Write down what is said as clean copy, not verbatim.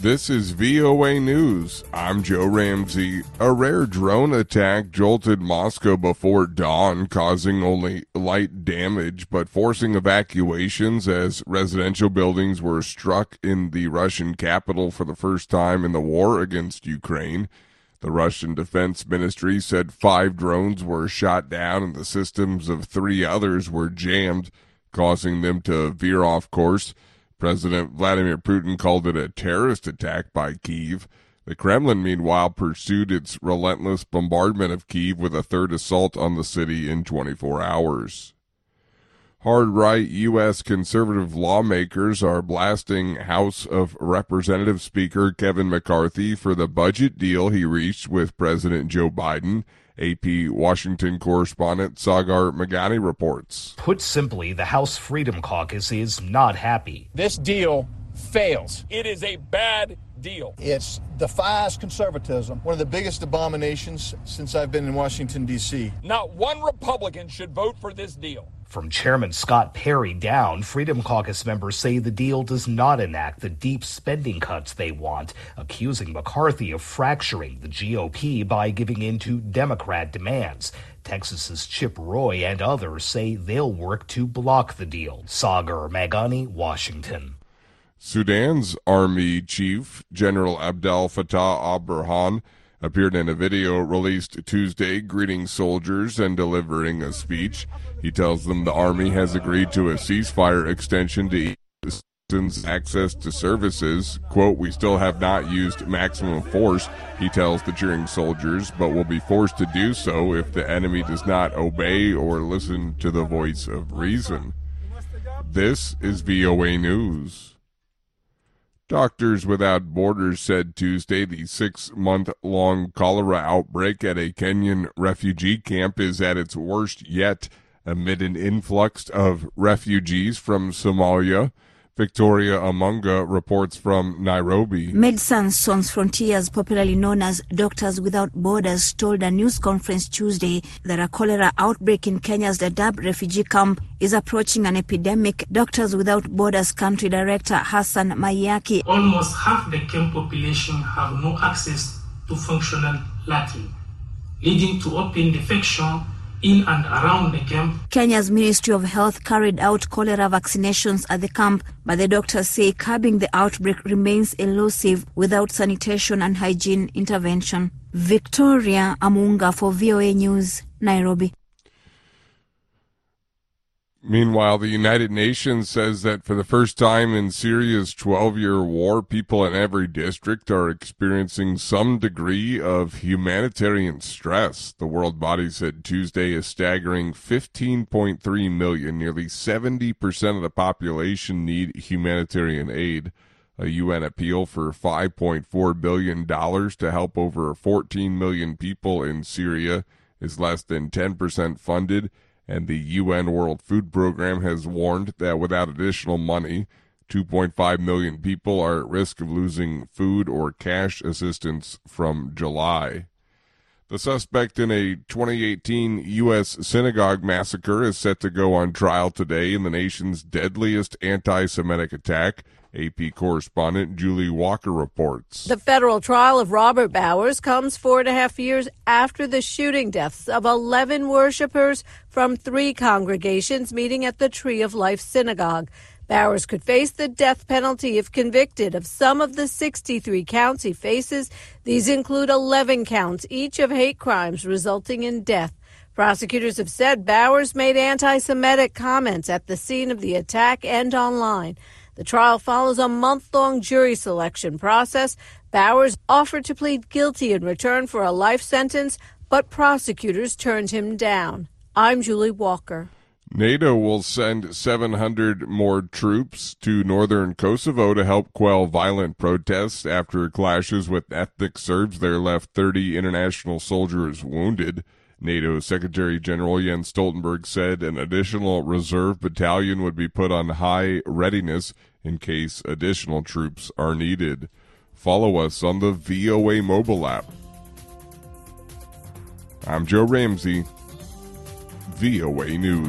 This is VOA News. I'm Joe Ramsey. A rare drone attack jolted Moscow before dawn, causing only light damage but forcing evacuations as residential buildings were struck in the Russian capital for the first time in the war against Ukraine. The Russian Defense Ministry said 5 drones were shot down and the systems of 3 others were jammed, causing them to veer off course. President Vladimir Putin called it a terrorist attack by Kyiv. The Kremlin, meanwhile, pursued its relentless bombardment of Kyiv with a third assault on the city in 24 hours. Hard-right U.S. conservative lawmakers are blasting House of Representatives Speaker Kevin McCarthy for the budget deal he reached with President Joe Biden. AP Washington correspondent Sagar Meghani reports. Put simply, the House Freedom Caucus is not happy. This deal fails. It is a bad deal. It defies conservatism, one of the biggest abominations since I've been in Washington, D.C. Not one Republican should vote for this deal. From Chairman Scott Perry down, Freedom Caucus members say the deal does not enact the deep spending cuts they want, accusing McCarthy of fracturing the GOP by giving in to Democrat demands. Texas's Chip Roy and others say they'll work to block the deal. Sagar Meghani, Washington. Sudan's army chief, General Abdel Fattah al-Burhan, appeared in a video released Tuesday greeting soldiers and delivering a speech. He tells them the army has agreed to a ceasefire extension to citizens' access to services. Quote, "We still have not used maximum force," he tells the cheering soldiers, "but will be forced to do so if the enemy does not obey or listen to the voice of reason." This is VOA News. Doctors Without Borders said Tuesday the 6-month-long cholera outbreak at a Kenyan refugee camp is at its worst yet amid an influx of refugees from Somalia. Victoria Amunga reports from Nairobi. Médecins Sans Frontières, popularly known as Doctors Without Borders, told a news conference Tuesday that a cholera outbreak in Kenya's Dadaab refugee camp is approaching an epidemic. Doctors Without Borders country director Hassan Mayaki. Almost half the camp population have no access to functional latrine, leading to open defecation in and around the camp. Kenya's Ministry of Health carried out cholera vaccinations at the camp, but the doctors say curbing the outbreak remains elusive without sanitation and hygiene intervention. Victoria Amunga for VOA News, Nairobi. Meanwhile, the United Nations says that for the first time in Syria's 12-year war, people in every district are experiencing some degree of humanitarian stress. The world body said Tuesday a staggering 15.3 million, nearly 70% of the population, need humanitarian aid. A UN appeal for $5.4 billion to help over 14 million people in Syria is less than 10% funded. And the UN World Food Program has warned that without additional money, 2.5 million people are at risk of losing food or cash assistance from July. The suspect in a 2018 U.S. synagogue massacre is set to go on trial today in the nation's deadliest anti-Semitic attack. AP correspondent Julie Walker reports. The federal trial of Robert Bowers comes 4.5 years after the shooting deaths of 11 worshipers from 3 congregations meeting at the Tree of Life Synagogue. Bowers could face the death penalty if convicted of some of the 63 counts he faces. These include 11 counts, each of hate crimes resulting in death. Prosecutors have said Bowers made anti-Semitic comments at the scene of the attack and online. The trial follows a month-long jury selection process. Bowers offered to plead guilty in return for a life sentence, but prosecutors turned him down. I'm Julie Walker. NATO will send 700 more troops to northern Kosovo to help quell violent protests after clashes with ethnic Serbs there left 30 international soldiers wounded. NATO Secretary General Jens Stoltenberg said an additional reserve battalion would be put on high readiness in case additional troops are needed. Follow us on the VOA mobile app. I'm Joe Ramsey, VOA News.